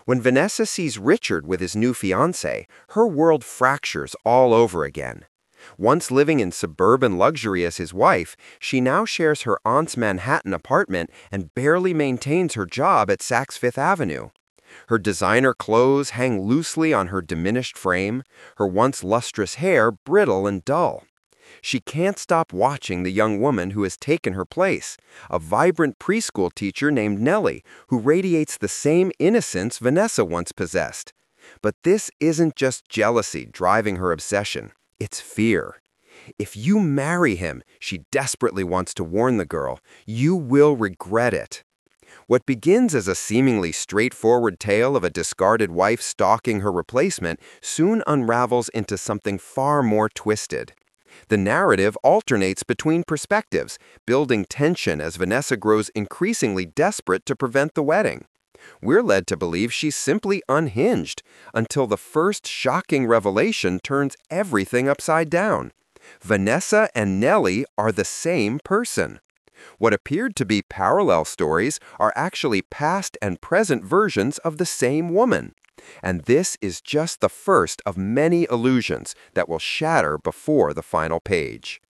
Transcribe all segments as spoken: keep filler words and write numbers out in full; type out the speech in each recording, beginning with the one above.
When Vanessa sees Richard with his new fiancée, her world fractures all over again. Once living in suburban luxury as his wife, she now shares her aunt's Manhattan apartment and barely maintains her job at Saks Fifth Avenue. Her designer clothes hang loosely on her diminished frame, her once lustrous hair brittle and dull. She can't stop watching the young woman who has taken her place, a vibrant preschool teacher named Nellie, who radiates the same innocence Vanessa once possessed. But this isn't just jealousy driving her obsession, it's fear. If you marry him, she desperately wants to warn the girl, you will regret it. What begins as a seemingly straightforward tale of a discarded wife stalking her replacement soon unravels into something far more twisted. The narrative alternates between perspectives, building tension as Vanessa grows increasingly desperate to prevent the wedding. We're led to believe she's simply unhinged, until the first shocking revelation turns everything upside down. Vanessa and Nellie are the same person. What appeared to be parallel stories are actually past and present versions of the same woman. And this is just the first of many illusions that will shatter before the final page.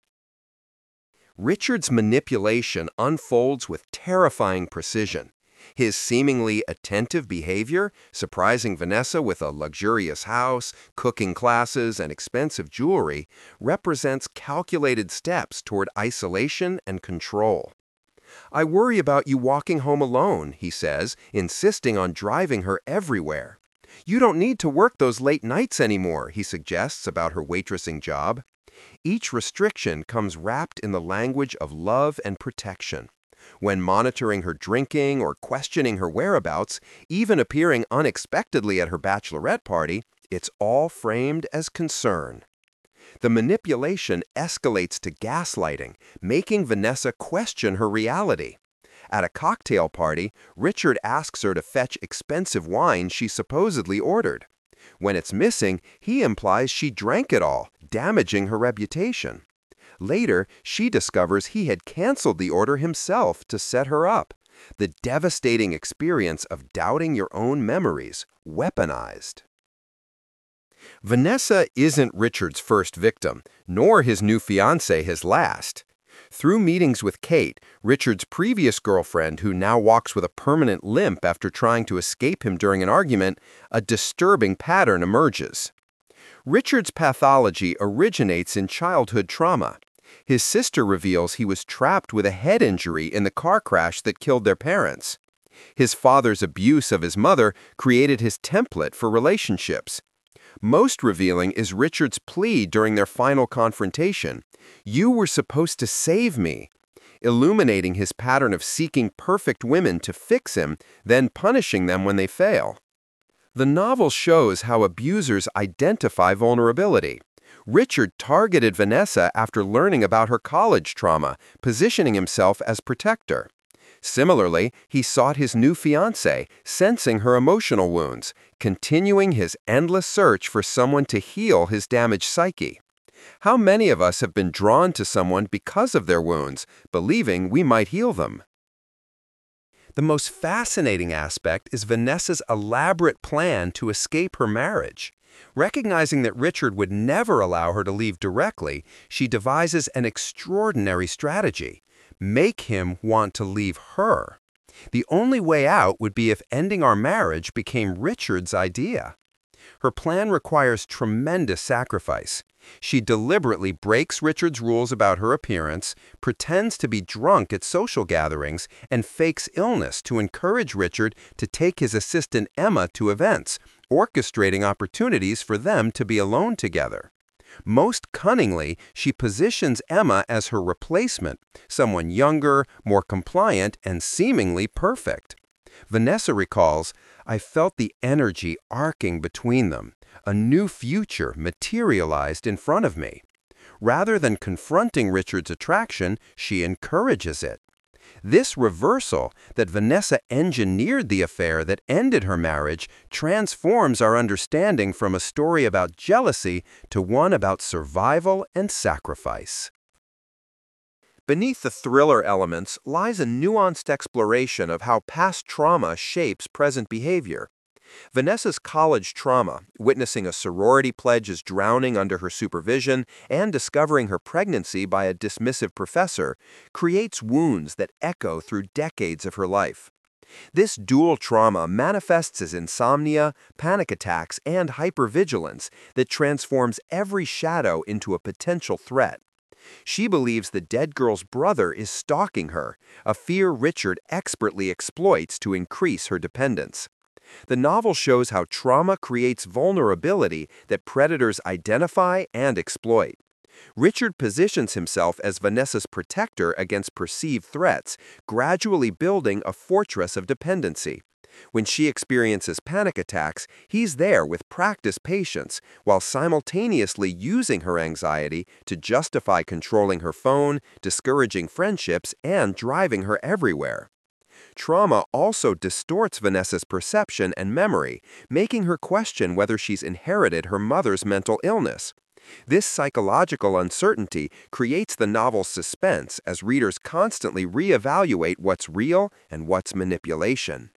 Richard's manipulation unfolds with terrifying precision. His seemingly attentive behavior, surprising Vanessa with a luxurious house, cooking classes, and expensive jewelry, represents calculated steps toward isolation and control. "I worry about you walking home alone," he says, insisting on driving her everywhere. "You don't need to work those late nights anymore," he suggests about her waitressing job. Each restriction comes wrapped in the language of love and protection. When monitoring her drinking or questioning her whereabouts, even appearing unexpectedly at her bachelorette party, it's all framed as concern. The manipulation escalates to gaslighting, making Vanessa question her reality. At a cocktail party, Richard asks her to fetch expensive wine she supposedly ordered. When it's missing, he implies she drank it all, damaging her reputation. Later, she discovers he had canceled the order himself to set her up. The devastating experience of doubting your own memories, weaponized. Vanessa isn't Richard's first victim, nor his new fiancée his last. Through meetings with Kate, Richard's previous girlfriend who now walks with a permanent limp after trying to escape him during an argument, a disturbing pattern emerges. Richard's pathology originates in childhood trauma. His sister reveals he was trapped with a head injury in the car crash that killed their parents. His father's abuse of his mother created his template for relationships. Most revealing is Richard's plea during their final confrontation. "You were supposed to save me," illuminating his pattern of seeking perfect women to fix him, then punishing them when they fail. The novel shows how abusers identify vulnerability. Richard targeted Vanessa after learning about her college trauma, positioning himself as protector. Similarly, he sought his new fiancée, sensing her emotional wounds, continuing his endless search for someone to heal his damaged psyche. How many of us have been drawn to someone because of their wounds, believing we might heal them? The most fascinating aspect is Vanessa's elaborate plan to escape her marriage. Recognizing that Richard would never allow her to leave directly, she devises an extraordinary strategy: make him want to leave her. The only way out would be if ending our marriage became Richard's idea. Her plan requires tremendous sacrifice. She deliberately breaks Richard's rules about her appearance, pretends to be drunk at social gatherings, and fakes illness to encourage Richard to take his assistant Emma to events, orchestrating opportunities for them to be alone together. Most cunningly, she positions Emma as her replacement, someone younger, more compliant, and seemingly perfect. Vanessa recalls, "I felt the energy arcing between them. A new future materialized in front of me." Rather than confronting Richard's attraction, she encourages it. This reversal, that Vanessa engineered the affair that ended her marriage, transforms our understanding from a story about jealousy to one about survival and sacrifice. Beneath the thriller elements lies a nuanced exploration of how past trauma shapes present behavior. Vanessa's college trauma, witnessing a sorority pledge as drowning under her supervision and discovering her pregnancy by a dismissive professor, creates wounds that echo through decades of her life. This dual trauma manifests as insomnia, panic attacks, and hypervigilance that transforms every shadow into a potential threat. She believes the dead girl's brother is stalking her, a fear Richard expertly exploits to increase her dependence. The novel shows how trauma creates vulnerability that predators identify and exploit. Richard positions himself as Vanessa's protector against perceived threats, gradually building a fortress of dependency. When she experiences panic attacks, he's there with practiced patience, while simultaneously using her anxiety to justify controlling her phone, discouraging friendships, and driving her everywhere. Trauma also distorts Vanessa's perception and memory, making her question whether she's inherited her mother's mental illness. This psychological uncertainty creates the novel's suspense as readers constantly reevaluate what's real and what's manipulation.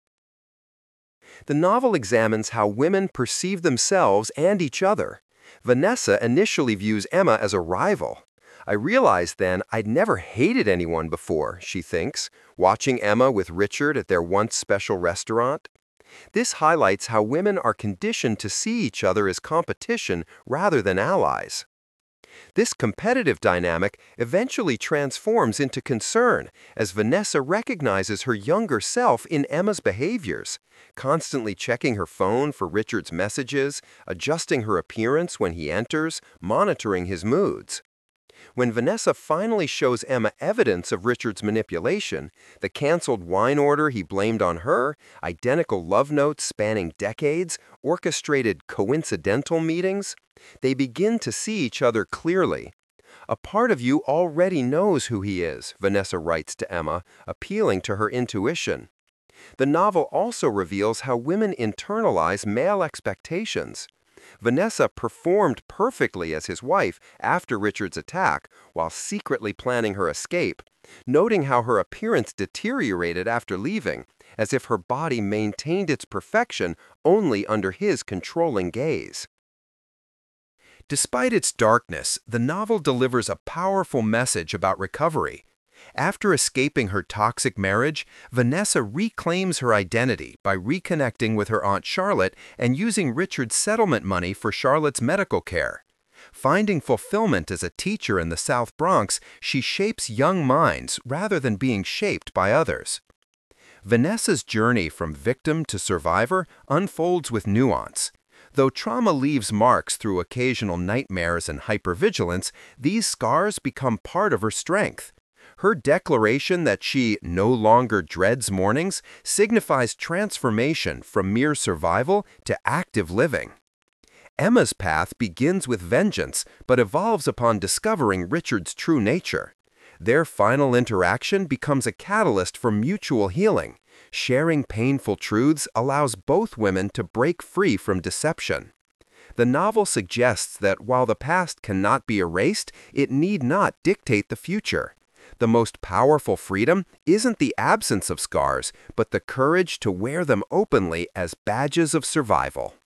The novel examines how women perceive themselves and each other. Vanessa initially views Emma as a rival. "I realized then I'd never hated anyone before," she thinks, watching Emma with Richard at their once special restaurant. This highlights how women are conditioned to see each other as competition rather than allies. This competitive dynamic eventually transforms into concern as Vanessa recognizes her younger self in Emma's behaviors, constantly checking her phone for Richard's messages, adjusting her appearance when he enters, monitoring his moods. When Vanessa finally shows Emma evidence of Richard's manipulation, the canceled wine order he blamed on her, identical love notes spanning decades, orchestrated coincidental meetings, they begin to see each other clearly. "A part of you already knows who he is," Vanessa writes to Emma, appealing to her intuition. The novel also reveals how women internalize male expectations. Vanessa performed perfectly as his wife after Richard's attack, while secretly planning her escape, noting how her appearance deteriorated after leaving, as if her body maintained its perfection only under his controlling gaze. Despite its darkness, the novel delivers a powerful message about recovery. After escaping her toxic marriage, Vanessa reclaims her identity by reconnecting with her Aunt Charlotte and using Richard's settlement money for Charlotte's medical care. Finding fulfillment as a teacher in the South Bronx, she shapes young minds rather than being shaped by others. Vanessa's journey from victim to survivor unfolds with nuance. Though trauma leaves marks through occasional nightmares and hypervigilance, these scars become part of her strength. Her declaration that she no longer dreads mornings signifies transformation from mere survival to active living. Emma's path begins with vengeance, but evolves upon discovering Richard's true nature. Their final interaction becomes a catalyst for mutual healing. Sharing painful truths allows both women to break free from deception. The novel suggests that while the past cannot be erased, it need not dictate the future. The most powerful freedom isn't the absence of scars, but the courage to wear them openly as badges of survival.